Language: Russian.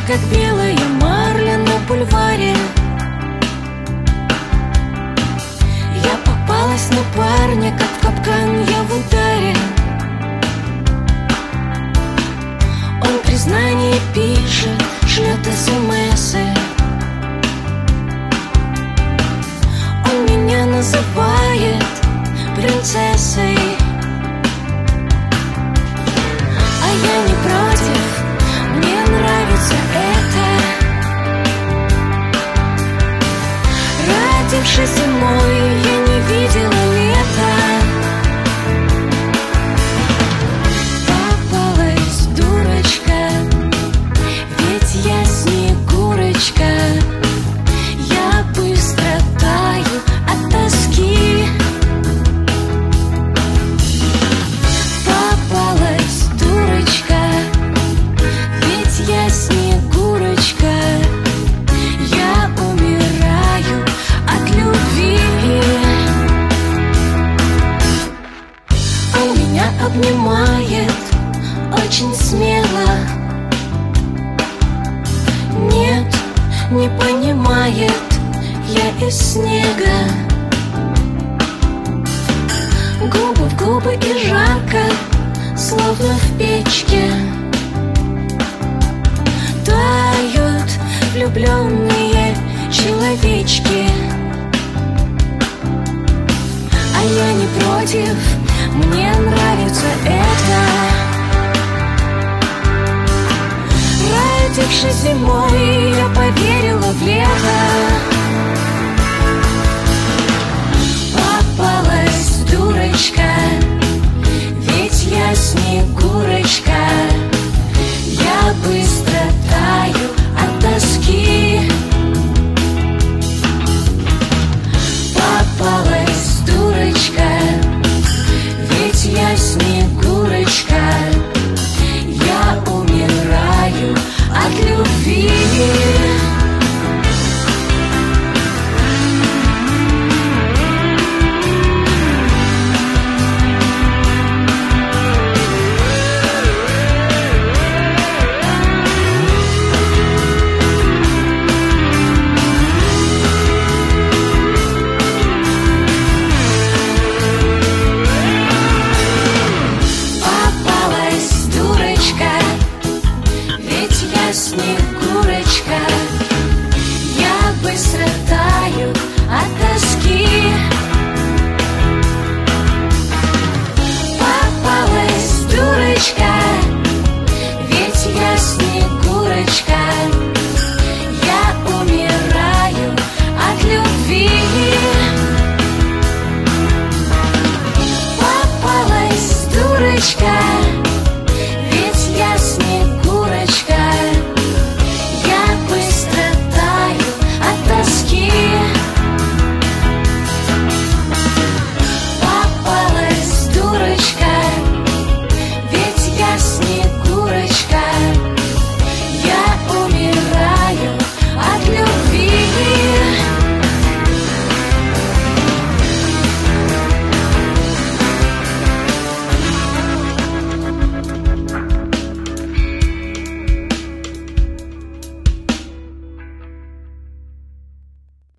как белая марля на бульваре. Я попалась на парня, как в капкан, я в ударе. Он признание пишет, шлет смс-ы. Он меня называет принцессой. А я не против, мне нравится это. Родившись зимой, я не видела лета. Попалась дурочка, ведь я Снегурочка. Я быстро таю от тоски. Попалась дурочка, ведь я Снегурочка. Я умираю от любви. Он меня обнимает очень смело. Нет, не понимает, я из снега. Губы в губы и жарко, словно в печке. Тают влюбленные человечки. А я не против, мне нравится это. Родившись зимой, я поверила в лето. Попалась дурочка, ведь я Снегурочка. Я быстро таю от тоски. Попалась дурочка, ведь я Снегурочка. Я умираю от любви. Попалась дурочка, ведь я Снегурочка. Я быстро таю от тоски. Попалась дурочка, ведь я Снегурочка.